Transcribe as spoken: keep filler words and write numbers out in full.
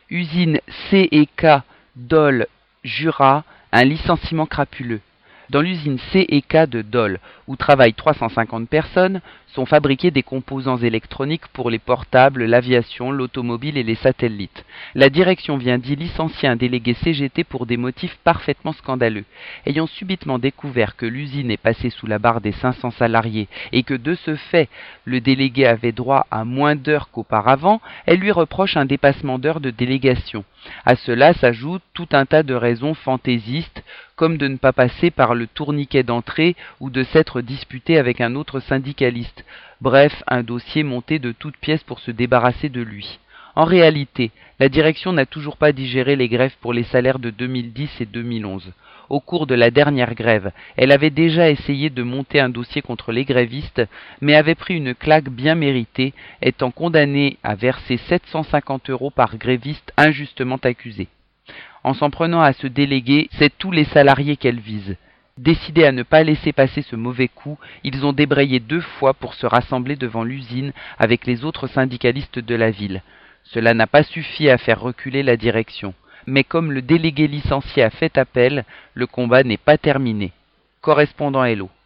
Usine C et K Dole Jura, un licenciement crapuleux. Dans l'usine C et K de Dole, où travaillent trois cent cinquante personnes, sont fabriqués des composants électroniques pour les portables, l'aviation, l'automobile et les satellites. La direction vient d'y licencier un délégué C G T pour des motifs parfaitement scandaleux. Ayant subitement découvert que l'usine est passée sous la barre des cinq cents salariés et que de ce fait, le délégué avait droit à moins d'heures qu'auparavant, elle lui reproche un dépassement d'heures de délégation. À cela s'ajoute tout un tas de raisons fantaisistes, comme de ne pas passer par le tourniquet d'entrée ou de s'être disputé avec un autre syndicaliste. Bref, un dossier monté de toutes pièces pour se débarrasser de lui. En réalité, la direction n'a toujours pas digéré les grèves pour les salaires de deux mille dix et deux mille onze. Au cours de la dernière grève, elle avait déjà essayé de monter un dossier contre les grévistes, mais avait pris une claque bien méritée, étant condamnée à verser sept cent cinquante euros par gréviste injustement accusé. En s'en prenant à ce délégué, c'est tous les salariés qu'elle vise. Décidés à ne pas laisser passer ce mauvais coup, ils ont débrayé deux fois pour se rassembler devant l'usine avec les autres syndicalistes de la ville. Cela n'a pas suffi à faire reculer la direction. Mais comme le délégué licencié a fait appel, le combat n'est pas terminé. Correspondant Hello.